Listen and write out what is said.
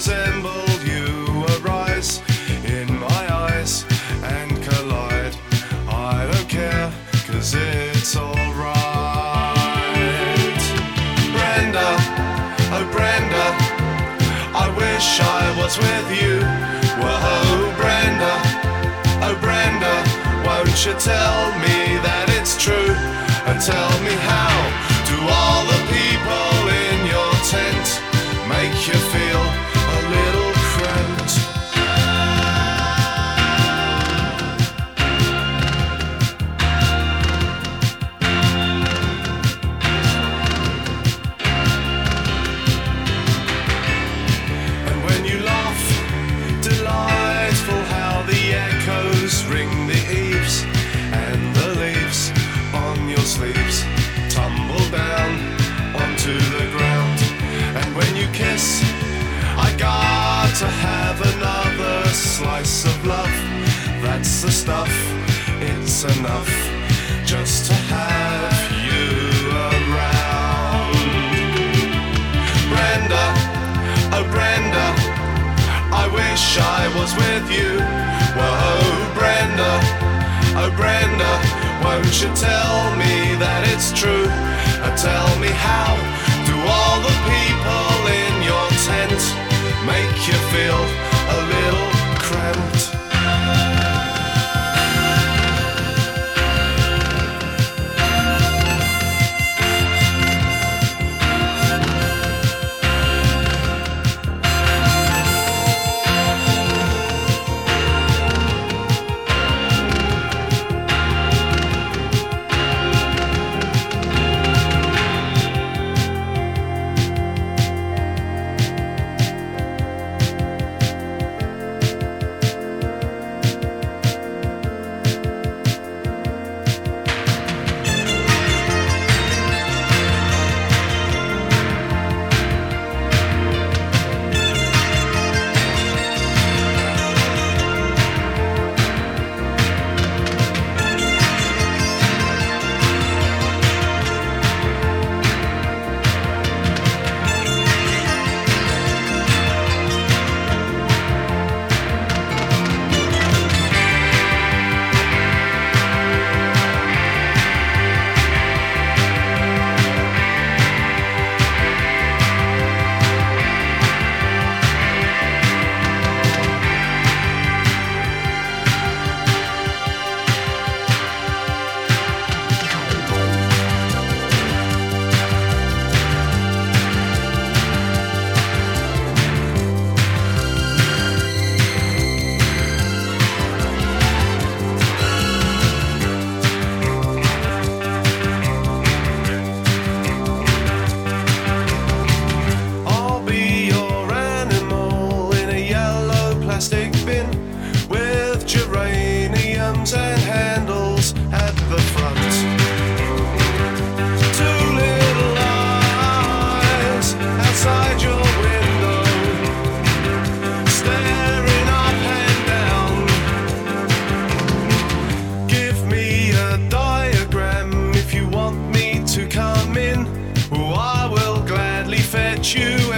resemble you arise in my eyes and collide. I don't care, 'cause it's alright. Brenda, oh Brenda, I wish I was with you. Whoa, Brenda, oh Brenda, won't you tell me that it's true? And tell me how do all the people in your tent make you feel a little cramped? And when you laugh, delightful how the echoes ring the eaves, and the leaves on your sleeves tumble down onto the ground. And when you kiss, I got to have another slice of love. That's the stuff, it's enough just to have you around. Brenda, oh Brenda, I wish I was with you. Whoa, Brenda, oh Brenda, won't you tell me that it's true? And tell me how do all the people in your tent make you feel a little cramped? Geraniums and handles at the front. Two little eyes outside your window, staring up and down. Give me a diagram if you want me to come in. Oh, I will gladly fetch you